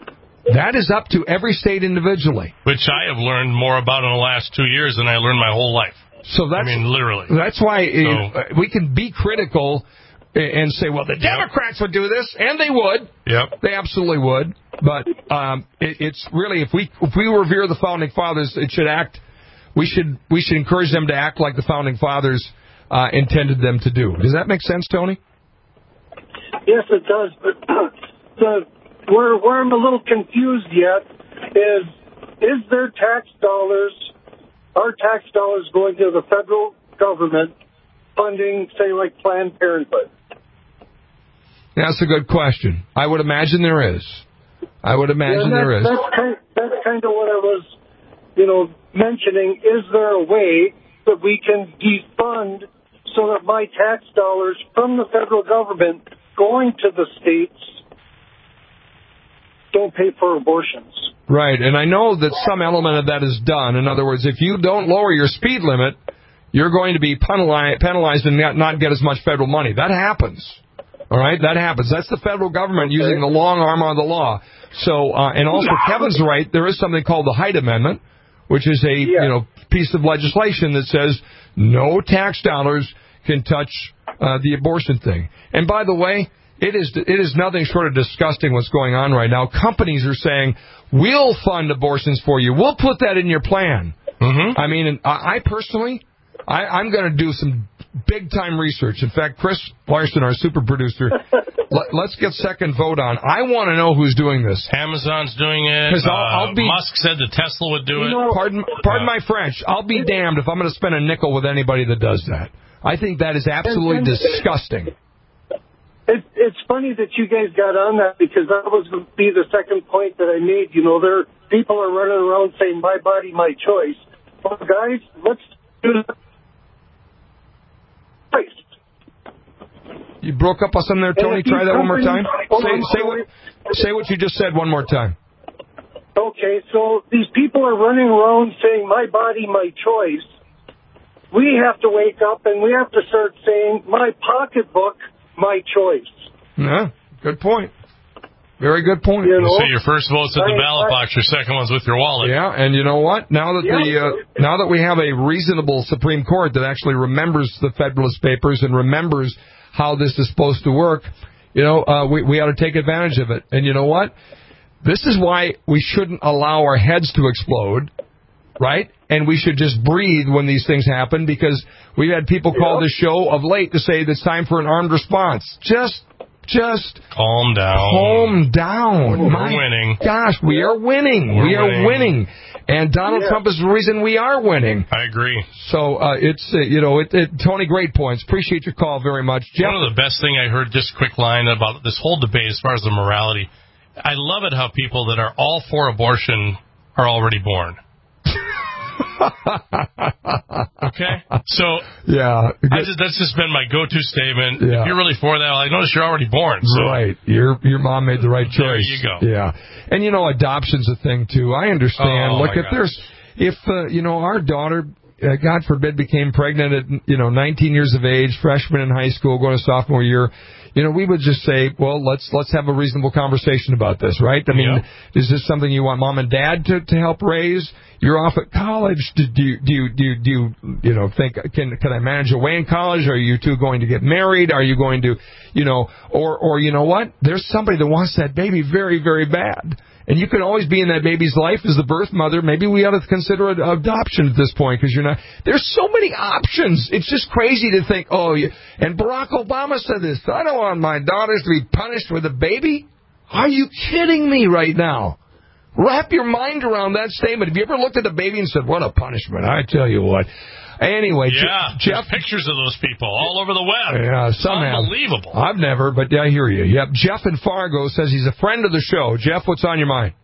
that is up to every state individually. Which I have learned more about in the last two years than I learned my whole life. So that's, I mean, literally. That's why so, uh, we can be critical and say, well, the Democrats yep. would do this, and they would. Yep. They absolutely would. But um, it, it's really, if we if we revere the Founding Fathers, it should act. We should we should encourage them to act like the Founding Fathers uh, intended them to do. Does that make sense, Tony? Yes, it does. But the where where I'm a little confused yet is is their tax dollars. Our tax dollars going to the federal government funding, say, like Planned Parenthood? That's a good question. I would imagine there is. I would imagine yeah, there is. That's kind, that's kind of what I was, you know, mentioning. Is there a way that we can defund so that my tax dollars from the federal government going to the states don't pay for abortions? Right, and I know that some element of that is done. In other words, if you don't lower your speed limit, you're going to be penalized and not, not get as much federal money. That happens. All right, that happens. That's the federal government okay. using the long arm of the law. So, uh, and also Kevin's right. There is something called the Hyde Amendment, which is a yeah. you know piece of legislation that says no tax dollars can touch uh, the abortion thing. And by the way, It is it is nothing short of disgusting what's going on right now. Companies are saying, we'll fund abortions for you. We'll put that in your plan. Mm-hmm. I mean, I, I personally, I, I'm going to do some big-time research. In fact, Chris Larson, our super producer, let, let's get second vote on. I want to know who's doing this. Amazon's doing it. 'Cause I'll, uh, I'll be, Musk said that Tesla would do it. Pardon, pardon my French. I'll be damned if I'm going to spend a nickel with anybody that does that. I think that is absolutely And- and- disgusting. It, it's funny that you guys got on that because that was going to be the second point that I made. You know, there people are running around saying, my body, my choice. Well, guys, let's do the choice. You broke up on something there, Tony. Try that one more time. Say, say, what, say what you just said one more time. Okay, so these people are running around saying, my body, my choice. We have to wake up and we have to start saying, my pocketbook, my choice. Yeah, good point. Very good point. You know? So your first vote's at the I- ballot I- box, your second one's with your wallet. Yeah, and you know what? Now that the uh, now that we have a reasonable Supreme Court that actually remembers the Federalist Papers and remembers how this is supposed to work, you know, uh, we we ought to take advantage of it. And you know what? This is why we shouldn't allow our heads to explode, right? And we should just breathe when these things happen, because we've had people call this show of late to say that it's time for an armed response. Just, just calm down. Calm down. We're My winning. Gosh, we are winning. We're we are winning. winning. And Donald Yeah. Trump is the reason we are winning. I agree. So uh, it's uh, you know, it, it, Tony, great points. Appreciate your call very much, Jeff. One of the best thing I heard, just a quick line about this whole debate as far as the morality. I love it how people that are all for abortion are already born. Okay, so yeah, I just, that's just been my go-to statement. Yeah. If you're really for that, well, I notice you're already born. So. Right, your your mom made the right choice. There you go. Yeah, and you know, adoption's a thing too. I understand. Oh, Look, my if there's, if uh, you know, our daughter, uh, God forbid, became pregnant at you know nineteen years of age, freshman in high school, going to sophomore year. You know, we would just say, well, let's let's have a reasonable conversation about this, right? I mean, Yeah. is this something you want mom and dad to, to help raise? You're off at college. Do, do you do you do you, do you, you know think can can I manage away in college? Are you two going to get married? Are you going to, you know, or or you know what? There's somebody that wants that baby very very bad. And you can always be in that baby's life as the birth mother. Maybe we ought to consider ad- adoption at this point, because you're not. There's so many options. It's just crazy to think, oh, you, and Barack Obama said this. I don't want my daughters to be punished with a baby. Are you kidding me right now? Wrap your mind around that statement. Have you ever looked at a baby and said, what a punishment? I tell you what. Anyway, Yeah, Je- there's Jeff. pictures of those people all over the web. Yeah, some have. Unbelievable. I've never, but I hear you. Yep. Jeff in Fargo says he's a friend of the show. Jeff, what's on your mind?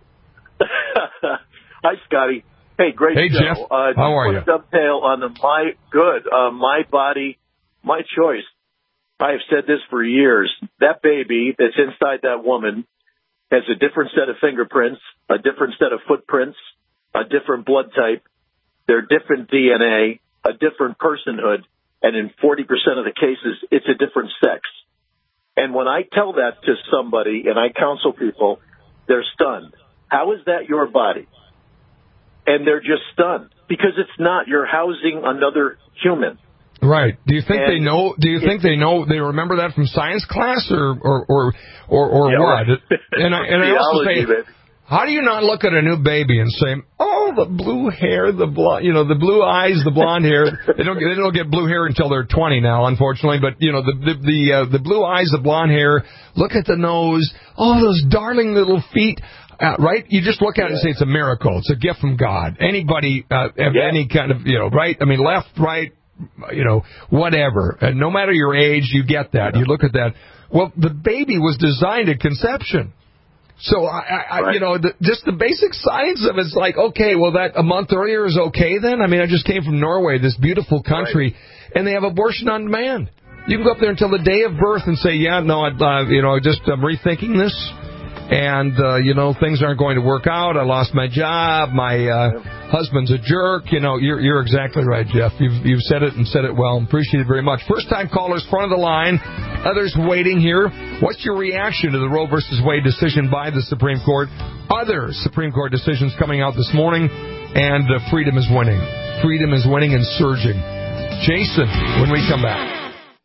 Hi, Scotty. Hey, great Hey, show. Jeff. Uh, just How are want you? to dovetail on the my good, uh, my body, my choice. I have said this for years. That baby that's inside that woman has a different set of fingerprints, a different set of footprints, a different blood type, their different D N A, a different personhood, and in forty percent of the cases, it's a different sex. And when I tell that to somebody and I counsel people, they're stunned. How is that your body? And they're just stunned because it's not. You're housing another human. Right. Do you think And they know? Do you think they know? They remember that from science class, or or or or, or Yeah, what? right. And I and I also Theology, say, baby. how do you not look at a new baby and say, oh, the blue hair, the blonde, you know, the blue eyes, the blonde hair? They don't they don't get blue hair until they're twenty now, unfortunately. But you know, the the the, uh, the blue eyes, the blonde hair. Look at the nose. Oh, those darling little feet. Uh, right? You just look at it and say it's a miracle. It's a gift from God. Anybody, uh, of Yeah. any kind of, you know, right? I mean, left, right, you know, whatever. And no matter your age, you get that. You look at that. Well, the baby was designed at conception. So, I, I, I Right. you know, the, just the basic science of it's like, okay, well, that a month earlier is okay then? I mean, I just came from Norway, this beautiful country, and they have abortion on demand. You can go up there until the day of birth and say, yeah, no, I, uh, you know, just I'm rethinking this. And, uh, you know, things aren't going to work out. I lost my job. My uh, husband's a jerk. You know, you're, you're exactly right, Jeff. You've, you've said it and said it well. Appreciate it very much. First-time callers, front of the line. Others waiting here. What's your reaction to the Roe versus Wade decision by the Supreme Court? Other Supreme Court decisions coming out this morning. And uh, freedom is winning. Freedom is winning and surging. Jason, when we come back.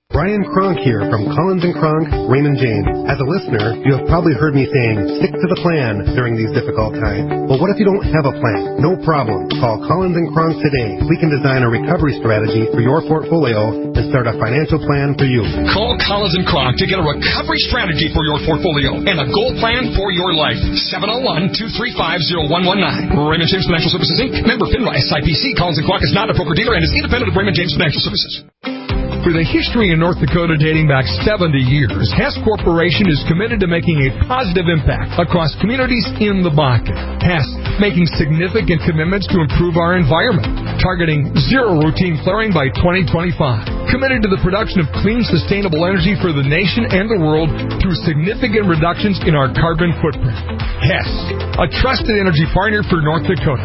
Brian Kronk here from Collins and Kronk, Raymond James. As a listener, you have probably heard me saying, stick to the plan during these difficult times. Well, what if you don't have a plan? No problem. Call Collins and Kronk today. We can design a recovery strategy for your portfolio and start a financial plan for you. Call Collins and Kronk to get a recovery strategy for your portfolio and a goal plan for your life. seven oh one, two three five, oh one one nine. Raymond James Financial Services, Incorporated. Member FINRA S I P C. Collins and Kronk is not a broker-dealer and is independent of Raymond James Financial Services. With a history in North Dakota dating back seventy years, Hess Corporation is committed to making a positive impact across communities in the Bakken. Hess making significant commitments to improve our environment, targeting zero routine flaring by twenty twenty-five. Committed to the production of clean, sustainable energy for the nation and the world through significant reductions in our carbon footprint. Hess, a trusted energy partner for North Dakota.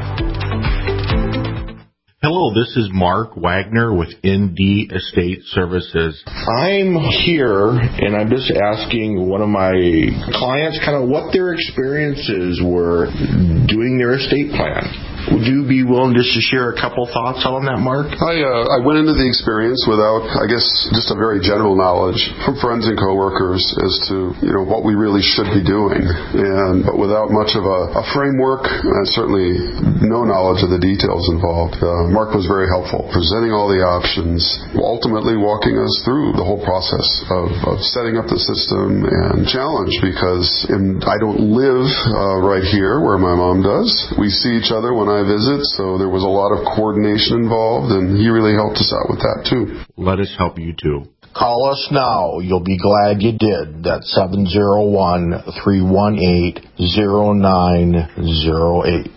Hello, this is Mark Wagner with N D Estate Services. I'm here, and I'm just asking one of my clients kind of what their experiences were doing their estate plan. Would you be willing just to share a couple thoughts on that, Mark? I uh, I went into the experience without, I guess, just a very general knowledge from friends and coworkers as to, you know, what we really should be doing, and but without much of a, a framework and certainly no knowledge of the details involved. Uh, Mark was very helpful, presenting all the options, ultimately walking us through the whole process of, of setting up the system and challenge, because in, I don't live uh, right here where my mom does. We see each other when I visit, so there was a lot of coordination involved, and he really helped us out with that too. Let us help you too. Call us now. You'll be glad you did. That's seven oh one, three one eight, oh nine oh eight.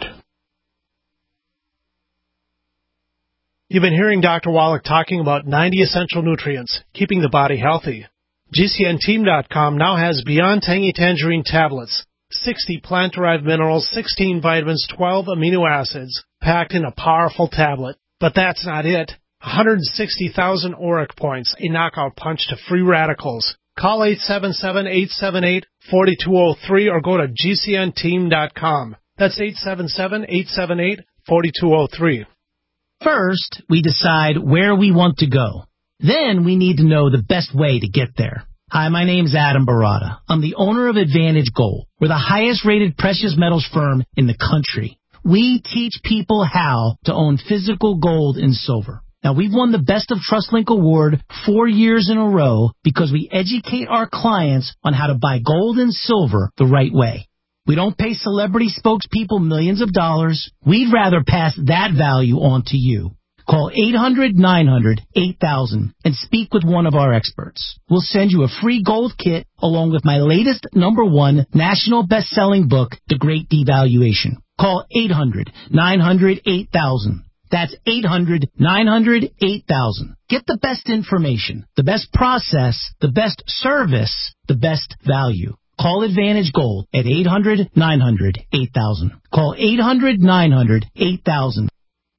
You've been hearing Doctor Wallach talking about ninety essential nutrients, keeping the body healthy. G C N team dot com now has Beyond Tangy Tangerine tablets, sixty plant-derived minerals, sixteen vitamins, twelve amino acids, packed in a powerful tablet. But that's not it. one hundred sixty thousand auric points, a knockout punch to free radicals. Call eight seven seven, eight seven eight, four two zero three or go to G C N team dot com. That's eight seven seven, eight seven eight, four two zero three. First, we decide where we want to go. Then we need to know the best way to get there. Hi, my name's Adam Barada. I'm the owner of Advantage Gold. We're the highest-rated precious metals firm in the country. We teach people how to own physical gold and silver. Now, we've won the Best of TrustLink Award four years in a row because we educate our clients on how to buy gold and silver the right way. We don't pay celebrity spokespeople millions of dollars. We'd rather pass that value on to you. Call eight hundred, nine hundred, eight thousand and speak with one of our experts. We'll send you a free gold kit along with my latest number one national best-selling book, The Great Devaluation. Call eight hundred, nine hundred, eight thousand. That's eight hundred, nine hundred, eight thousand. Get the best information, the best process, the best service, the best value. Call Advantage Gold at eight hundred, nine hundred, eight thousand. Call eight hundred, nine hundred, eight thousand.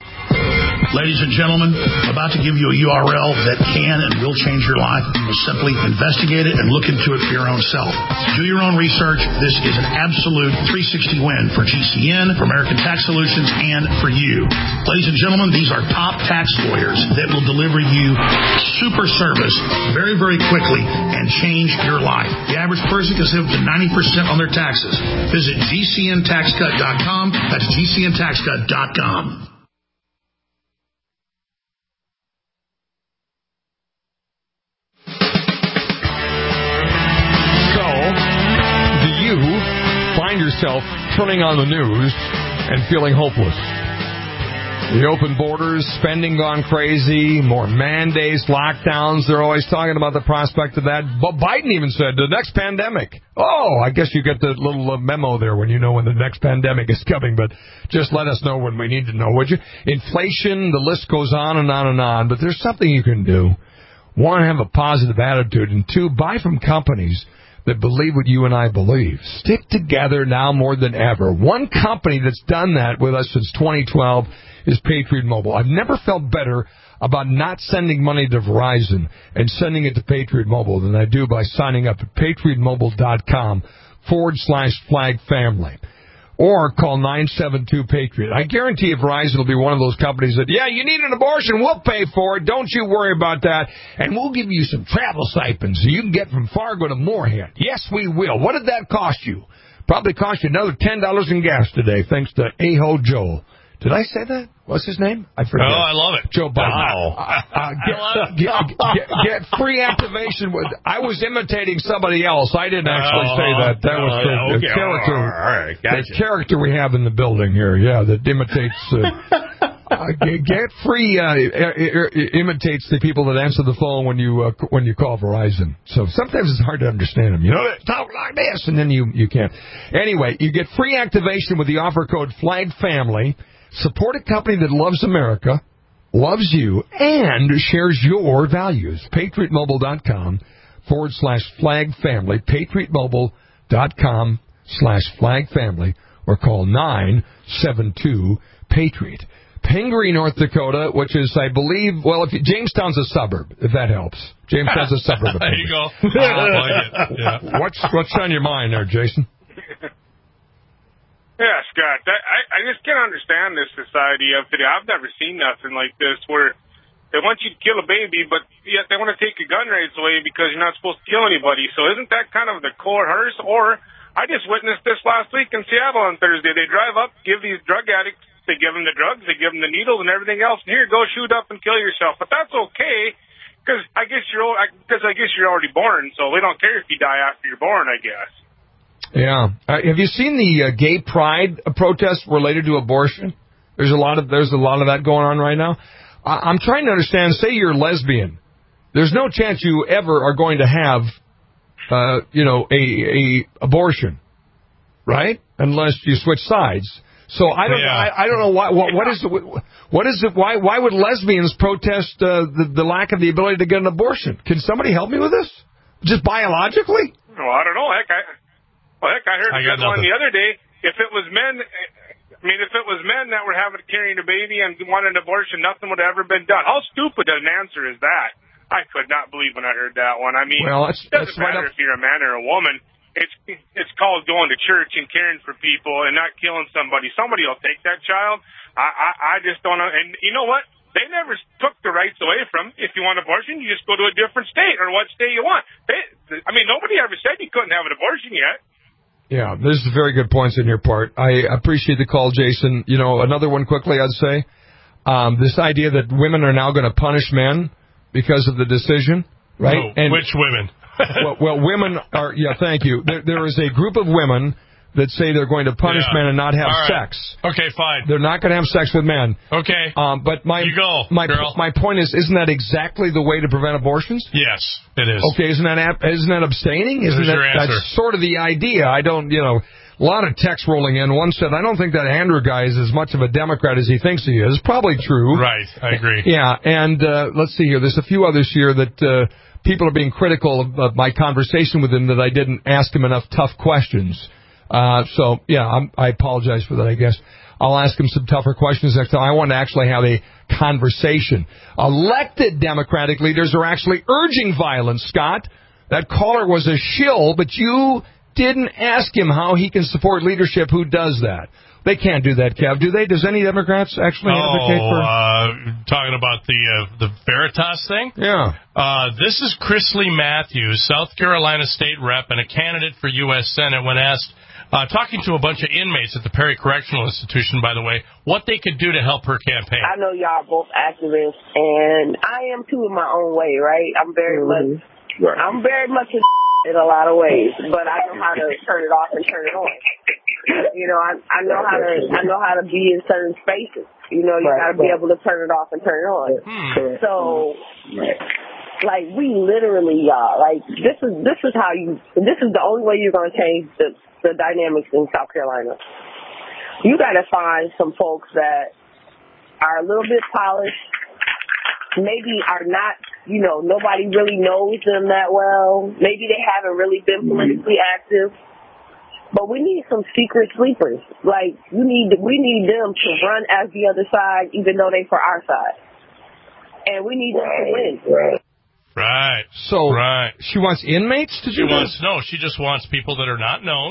Ladies and gentlemen, about to give you a U R L that can and will change your life. Simply investigate it and look into it for your own self. Do your own research. This is an absolute three sixty win for G C N, for American Tax Solutions, and for you. Ladies and gentlemen, these are top tax lawyers that will deliver you super service very, very quickly and change your life. The average person can save up to ninety percent on their taxes. Visit G C N tax cut dot com. That's G C N tax cut dot com. Find yourself turning on the news and feeling hopeless. The open borders, spending gone crazy, more mandates, lockdowns. They're always talking about the prospect of that. But Biden even said the next pandemic. Oh, I guess you get the little memo there when you know when the next pandemic is coming. But just let us know when we need to know, would you? Inflation, the list goes on and on and on. But there's something you can do. One, have a positive attitude. And two, buy from companies that believe what you and I believe. Stick together now more than ever. One company that's done that with us since twenty twelve is Patriot Mobile. I've never felt better about not sending money to Verizon and sending it to Patriot Mobile than I do by signing up at patriot mobile dot com forward slash flag family. or call nine seven two PATRIOT. I guarantee you Verizon will be one of those companies that, yeah, you need an abortion, we'll pay for it, don't you worry about that, and we'll give you some travel stipends so you can get from Fargo to Moorhead. Yes, we will. What did that cost you? Probably cost you another ten dollars in gas today, thanks to A-Ho Joel. Did I say that? What's his name? I forget. Oh, I love it. Joe Biden. Wow. Uh, uh, get, get, get, get free activation. With, I was imitating somebody else. I didn't actually oh, say that. That oh, was the, yeah, the okay. character. All right, gotcha. The character we have in the building here. Yeah, that imitates. Uh, uh, get, get free. Uh, imitates the people that answer the phone when you uh, when you call Verizon. So sometimes it's hard to understand them. You know, they talk like this, and then you you can't. Anyway, you get free activation with the offer code FLAGFAMILY. Support a company that loves America, loves you, and shares your values. PatriotMobile.com forward slash flag family. PatriotMobile.com slash flag family. Or call nine seven two PATRIOT. Pingree, North Dakota, which is, I believe, well, if you, Jamestown's a suburb, if that helps. Jamestown's a suburb of There Pingree. you go. I like it. Yeah. What's, what's on your mind there, Jason? Yeah, Scott, that, I, I just can't understand this society of today. I've never seen nothing like this where they want you to kill a baby, but yet they want to take your gun rights away because you're not supposed to kill anybody. So isn't that kind of the core hearse? Or I just witnessed this last week in Seattle on Thursday. They drive up, give these drug addicts, they give them the drugs, they give them the needles and everything else, and here, go shoot up and kill yourself. But that's okay because I guess you're because I guess you're already born, so they don't care if you die after you're born, I guess. Yeah. Uh, have you seen the uh, gay pride protest related to abortion? There's a lot of there's a lot of that going on right now. I, I'm trying to understand. Say you're lesbian. There's no chance you ever are going to have, uh, you know, a, a abortion, right? Unless you switch sides. So I don't. Yeah. I, I don't know why. What, what is it? What is it? Why? Why would lesbians protest uh, the, the lack of the ability to get an abortion? Can somebody help me with this? Just biologically? Well, I don't know. Heck, I. Well, heck, I heard I a good got one nothing. the other day. If it was men, I mean, if it was men that were having carrying a baby and wanted an abortion, nothing would have ever been done. How stupid an answer is that? I could not believe when I heard that one. I mean, well, that's, it doesn't that's right matter up. if you're a man or a woman. It's it's called going to church and caring for people and not killing somebody. Somebody will take that child. I I, I just don't know. And you know what? They never took the rights away from. If you want abortion, you just go to a different state or what state you want. They, I mean, nobody ever said you couldn't have an abortion yet. Yeah, this is very good points on your part. I appreciate the call, Jason. You know, another one quickly, I'd say. Um, this idea that women are now going to punish men because of the decision, right? No, and, which women? well, well, women are, yeah, thank you. There, there is a group of women that say they're going to punish Yeah. men and not have All right. sex. Okay, fine. They're not going to have sex with men. Okay. Um, but my You go, my girl. my point is, isn't that exactly the way to prevent abortions? Yes, it is. Okay, isn't that ap- isn't that abstaining? Isn't There's that your answer. that's sort of the idea? I don't, you know, a lot of text rolling in. One said, I don't think that Andrew guy is as much of a Democrat as he thinks he is. Probably true. Right, I agree. Yeah, and uh, let's see here. There's a few others here that uh, people are being critical of, of my conversation with him that I didn't ask him enough tough questions. Uh, so, yeah, I'm, I apologize for that, I guess. I'll ask him some tougher questions next time. I want to actually have a conversation. Elected Democratic leaders are actually urging violence, Scott. That caller was a shill, but you didn't ask him how he can support leadership who does that. They can't do that, Kev, do they? Does any Democrats actually advocate oh, for... uh, talking about the uh, the Veritas thing? Yeah. Uh, this is Chrisley Matthews, South Carolina state rep and a candidate for U S Senate, when asked, uh, talking to a bunch of inmates at the Perry Correctional Institution, by the way, what they could do to help her campaign. I know y'all both activists, and I am too in my own way, right? I'm very mm-hmm. much, right. I'm very much a in a lot of ways, but I know how to turn it off and turn it on. You know, I I know how to I know how to be in certain spaces. You know, you right, got to be able to turn it off and turn it on. Hmm. So, right. like, we literally, y'all, like, this is this is how you. This is the only way you're gonna change the the dynamics in South Carolina. You got to find some folks that are a little bit polished, maybe are not, you know, nobody really knows them that well. Maybe they haven't really been politically active. But we need some secret sleepers. Like, you need, we need them to run as the other side, even though they for our side. And we need them to win. Right. Right. So right. she wants inmates to she do wants, this? No, she just wants people that are not known,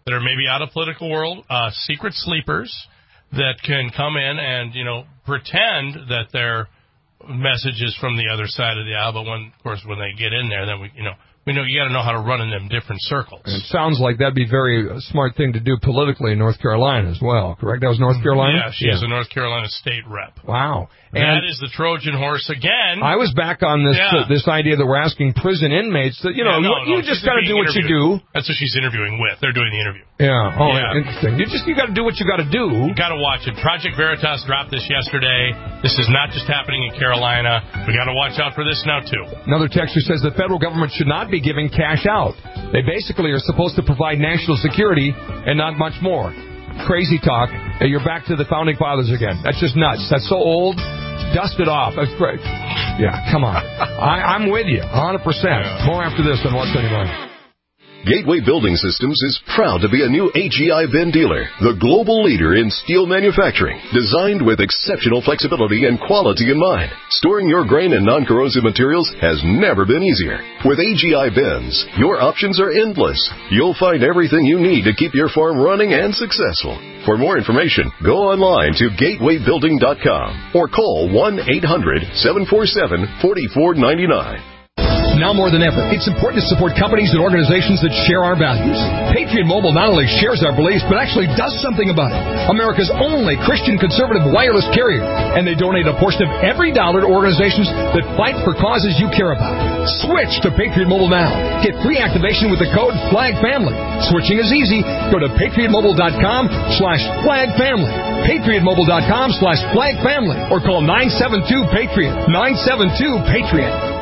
that are maybe out of political world, uh, secret sleepers that can come in and, you know, pretend that they're messages from the other side of the aisle, but when, of course, when they get in there, then we, you know, we know you got to know how to run in them different circles. And it sounds like that'd be a very smart thing to do politically in North Carolina as well, correct? That was North Carolina? Yeah, she yeah. is a North Carolina state rep. Wow. And that is the Trojan horse again. I was back on this yeah. uh, this idea that we're asking prison inmates that, you know, yeah, no, you no, just got to do what interviewed. you do. That's what she's interviewing with. They're doing the interview. Yeah. Oh, yeah. interesting. You just you got to do what you got to do. You got to watch it. Project Veritas dropped this yesterday. This is not just happening in Carolina. We got to watch out for this now too. Another texter says the federal government should not be giving cash out. They basically are supposed to provide national security and not much more. Crazy talk. You're back to the founding fathers again. That's just nuts. That's so old. Dust it off. That's great. Yeah, come on. I, I'm with you, one hundred percent. Yeah. More after this on What's on Your Mind. Gateway Building Systems is proud to be a new A G I Ben dealer, the global leader in steel manufacturing, designed with exceptional flexibility and quality in mind. Storing your grain and non-corrosive materials has never been easier. With A G I Bens, your options are endless. You'll find everything you need to keep your farm running and successful. For more information, go online to gateway building dot com or call one eight hundred seven four seven four four nine nine. Now more than ever, it's important to support companies and organizations that share our values. Patriot Mobile not only shares our beliefs, but actually does something about it. America's only Christian conservative wireless carrier. And they donate a portion of every dollar to organizations that fight for causes you care about. Switch to Patriot Mobile now. Get free activation with the code FLAGFAMILY. Switching is easy. Go to patriot mobile dot com slash flag family. patriot mobile dot com slash flag family. Or call nine seven two PATRIOT. nine seven two PATRIOT.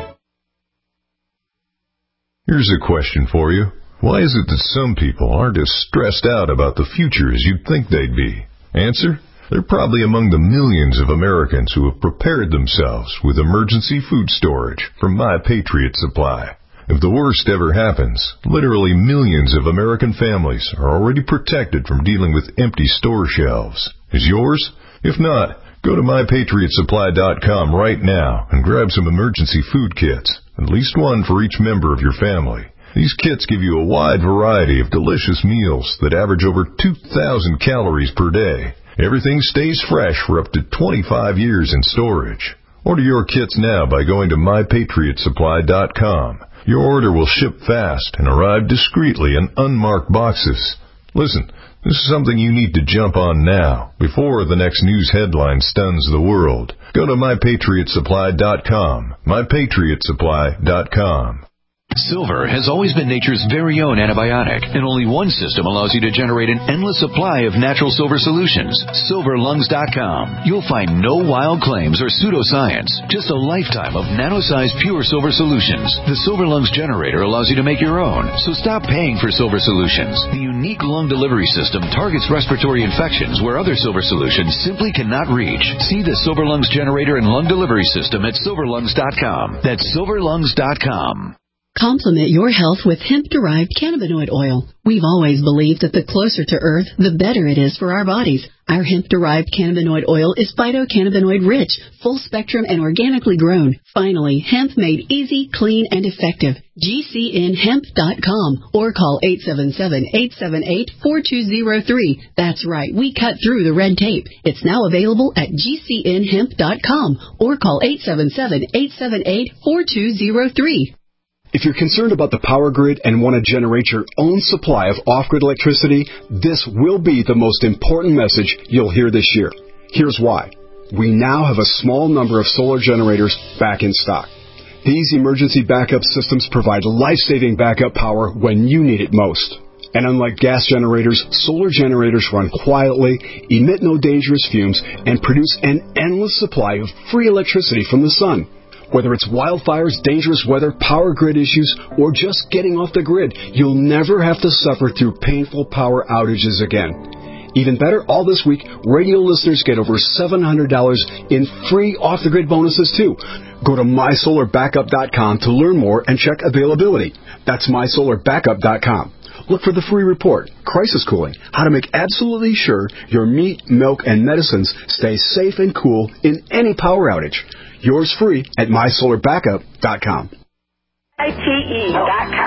Here's a question for you. Why is it that some people aren't as stressed out about the future as you'd think they'd be? Answer? They're probably among the millions of Americans who have prepared themselves with emergency food storage from My Patriot Supply. If the worst ever happens, literally millions of American families are already protected from dealing with empty store shelves. Is yours? If not, go to my patriot supply dot com right now and grab some emergency food kits, at least one for each member of your family. These kits give you a wide variety of delicious meals that average over two thousand calories per day. Everything stays fresh for up to twenty-five years in storage. Order your kits now by going to my patriot supply dot com. Your order will ship fast and arrive discreetly in unmarked boxes. Listen, this is something you need to jump on now, before the next news headline stuns the world. Go to my patriot supply dot com. my patriot supply dot com. Silver has always been nature's very own antibiotic, and only one system allows you to generate an endless supply of natural silver solutions. silver lungs dot com. You'll find no wild claims or pseudoscience, just a lifetime of nano-sized pure silver solutions. The Silver Lungs generator allows you to make your own, so stop paying for silver solutions. The unique lung delivery system targets respiratory infections where other silver solutions simply cannot reach. See the Silver Lungs generator and lung delivery system at silver lungs dot com. That's silver lungs dot com. Complement your health with hemp-derived cannabinoid oil. We've always believed that the closer to Earth, the better it is for our bodies. Our hemp-derived cannabinoid oil is phytocannabinoid-rich, full-spectrum, and organically grown. Finally, hemp made easy, clean, and effective. G C N hemp dot com or call eight seven seven, eight seven eight, four two zero three. That's right, we cut through the red tape. It's now available at G C N hemp dot com or call eight seven seven, eight seven eight, four two zero three. If you're concerned about the power grid and want to generate your own supply of off-grid electricity, this will be the most important message you'll hear this year. Here's why. We now have a small number of solar generators back in stock. These emergency backup systems provide life-saving backup power when you need it most. And unlike gas generators, solar generators run quietly, emit no dangerous fumes, and produce an endless supply of free electricity from the sun. Whether it's wildfires, dangerous weather, power grid issues, or just getting off the grid, you'll never have to suffer through painful power outages again. Even better, all this week, radio listeners get over seven hundred dollars in free off-the-grid bonuses, too. Go to my solar backup dot com to learn more and check availability. That's my solar backup dot com. Look for the free report, Crisis Cooling, how to make absolutely sure your meat, milk, and medicines stay safe and cool in any power outage. Yours free at my solar backup dot com. I T E dot com.